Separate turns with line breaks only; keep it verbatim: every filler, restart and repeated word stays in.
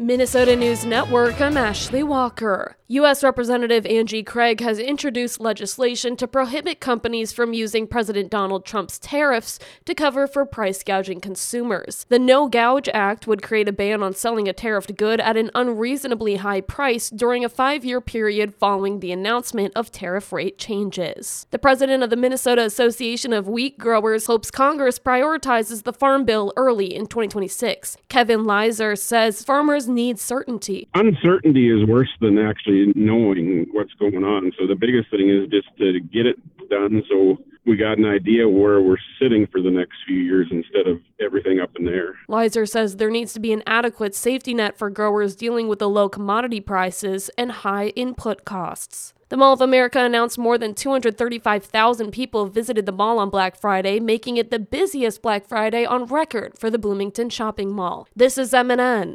Minnesota News Network, I'm Ashley Walker. U S Representative Angie Craig has introduced legislation to prohibit companies from using President Donald Trump's tariffs to cover for price gouging consumers. The No Gouge Act would create a ban on selling a tariffed good at an unreasonably high price during a five-year period following the announcement of tariff rate changes. The president of the Minnesota Association of Wheat Growers hopes Congress prioritizes the Farm Bill early in twenty twenty-six. Kevin Leiser says farmers need certainty.
Uncertainty is worse than actually knowing what's going on. So the biggest thing is just to get it done so we got an idea where we're sitting for the next few years instead of everything up in the air.
Leiser says there needs to be an adequate safety net for growers dealing with the low commodity prices and high input costs. The Mall of America announced more than two hundred thirty-five thousand people visited the mall on Black Friday, making it the busiest Black Friday on record for the Bloomington Shopping Mall. This is M N N.